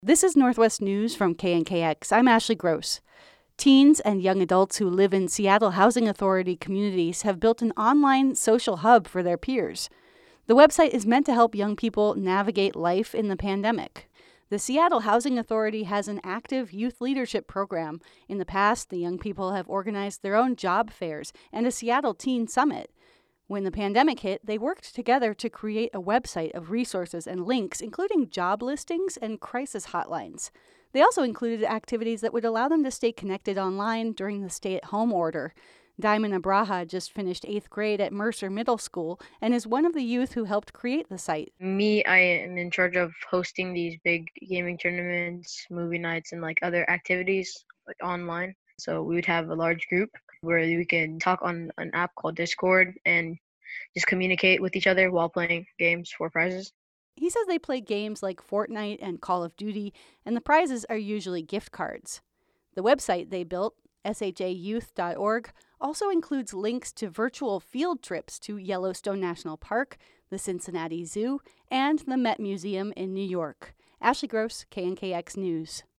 This is Northwest News from KNKX. I'm Ashley Gross. Teens and young adults who live in Seattle Housing Authority communities have built an online social hub for their peers. The website is meant to help young people navigate life in the pandemic. The Seattle Housing Authority has an active youth leadership program. In the past, the young people have organized their own job fairs and a Seattle Teen Summit. When the pandemic hit, they worked together to create a website of resources and links, including job listings and crisis hotlines. They also included activities that would allow them to stay connected online during the stay-at-home order. Diamond Abraha just finished 8th grade at Mercer Middle School and is one of the youth who helped create the site. I am in charge of hosting these big gaming tournaments, movie nights, and other activities online. So we would have a large group where we could talk on an app called Discord and just communicate with each other while playing games for prizes. He says they play games like Fortnite and Call of Duty, and the prizes are usually gift cards. The website they built, shayouth.org, also includes links to virtual field trips to Yellowstone National Park, the Cincinnati Zoo, and the Met Museum in New York. Ashley Gross, KNKX News.